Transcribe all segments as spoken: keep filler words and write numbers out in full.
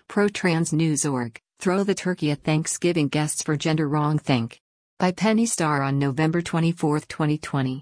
Pro-Trans News dot org, Throw the Turkey at Thanksgiving Guests for Gender Wrong Think. By Penny Starr on November twenty-fourth, twenty twenty.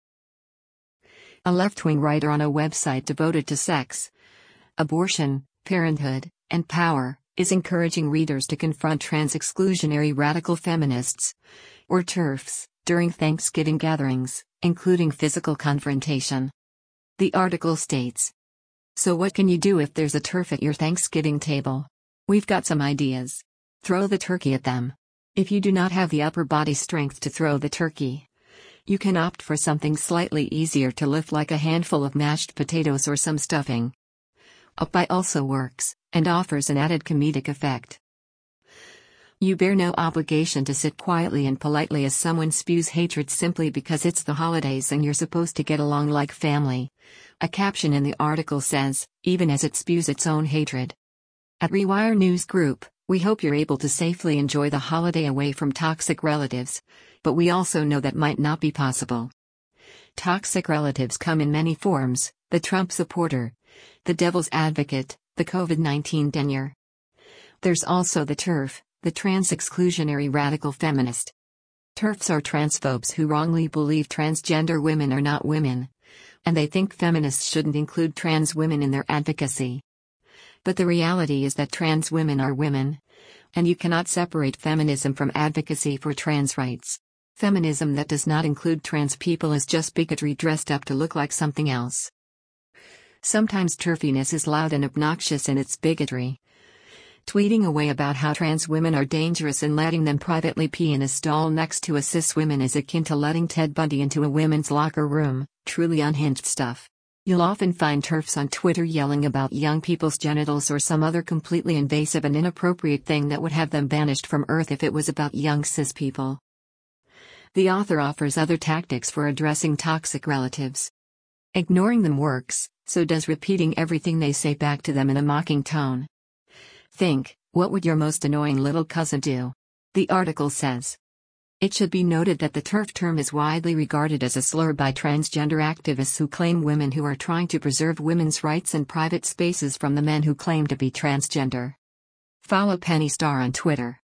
A left-wing writer on a website devoted to sex, abortion, parenthood, and power, is encouraging readers to confront trans-exclusionary radical feminists, or TERFs, during Thanksgiving gatherings, including physical confrontation. The article states, "So what can you do if there's a TERF at your Thanksgiving table? We've got some ideas. Throw the turkey at them. If you do not have the upper body strength to throw the turkey, you can opt for something slightly easier to lift, like a handful of mashed potatoes or some stuffing. A pie also works, and offers an added comedic effect. You bear no obligation to sit quietly and politely as someone spews hatred simply because it's the holidays and you're supposed to get along like family," a caption in the article says, even as it spews its own hatred. At Rewire News Group, "We hope you're able to safely enjoy the holiday away from toxic relatives, but we also know that might not be possible. Toxic relatives come in many forms: the Trump supporter, the devil's advocate, the COVID nineteen denier. There's also the TERF, the trans-exclusionary radical feminist. TERFs are transphobes who wrongly believe transgender women are not women, and they think feminists shouldn't include trans women in their advocacy. But the reality is that trans women are women, and you cannot separate feminism from advocacy for trans rights. Feminism that does not include trans people is just bigotry dressed up to look like something else." Sometimes TERFiness is loud and obnoxious in its bigotry. Tweeting away about how trans women are dangerous and letting them privately pee in a stall next to a cis woman is akin to letting Ted Bundy into a women's locker room. Truly unhinged stuff. You'll often find TERFs on Twitter yelling about young people's genitals or some other completely invasive and inappropriate thing that would have them banished from Earth if it was about young cis people. The author offers other tactics for addressing toxic relatives. Ignoring them works, so does repeating everything they say back to them in a mocking tone. Think, what would your most annoying little cousin do? The article says. It should be noted that the TERF term is widely regarded as a slur by transgender activists who claim women who are trying to preserve women's rights and private spaces from the men who claim to be transgender. Follow Penny Starr on Twitter.